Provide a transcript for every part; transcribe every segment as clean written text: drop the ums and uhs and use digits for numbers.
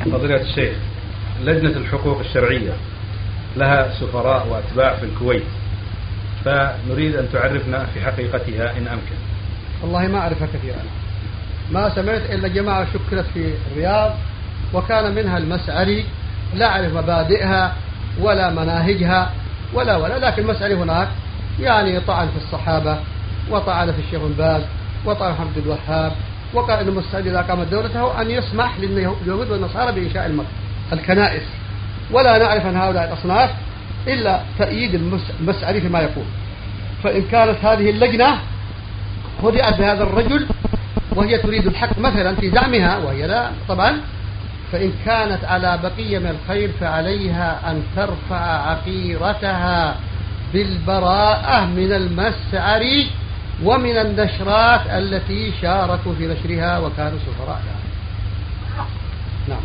فضيلة الشيخ، لجنة الحقوق الشرعية لها سفراء وأتباع في الكويت، فنريد أن تعرفنا في حقيقتها إن أمكن. والله ما أعرفها كثيرا، ما سمعت إلا جماعة شكلت في الرياض وكان منها المسعري، لا أعرف مبادئها ولا مناهجها ولا لكن المسعري هناك يعني طعن في الصحابة وطعن في الشيخ بن باز وطعن في عبد الوهاب، وقال أن المستعد إذا قامت دولته أن يسمح لليهود والنصارى بإنشاء الكنائس، ولا نعرف عن هؤلاء الأصناف إلا تأييد المسعري فيما يقول. فإن كانت هذه اللجنة خدعت بهذا الرجل وهي تريد الحق مثلا في دعمها وهي لا طبعا، فإن كانت على بقية من الخير فعليها أن ترفع عقيرتها بالبراءة من المسعري ومن النشرات التي شاركوا في نشرها وكانوا سفراء. نعم.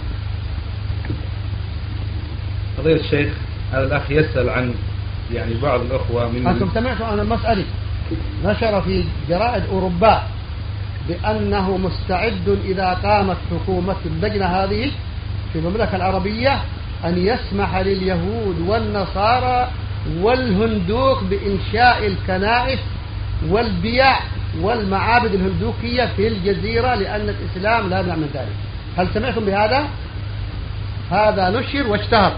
فضيلة الشيخ، هذا الأخ يسأل عن يعني بعض الأخوة من أنتم سمعتوا عن المسألة نشر في جرائد أوروبا بأنه مستعد إذا قامت حكومة اللجنة هذه في المملكة العربية أن يسمح لليهود والنصارى والهندوك بإنشاء الكنائس والبيع والمعابد الهندوكية في الجزيرة لأن الإسلام لا يمنع من ذلك. هل سمعتم بهذا؟ هذا نشر واشتهر،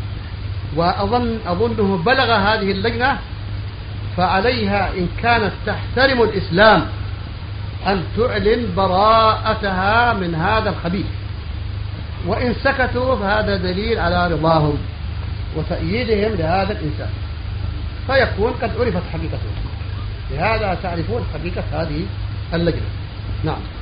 وأظنه بلغ هذه اللجنة، فعليها إن كانت تحترم الإسلام أن تعلن براءتها من هذا الخبيث، وإن سكتوا فهذا دليل على رضاهم وتأييدهم لهذا الإنسان، فيكون قد عرفت حقيقته. لهذا تعرفون حقيقة هذه اللجنة. نعم.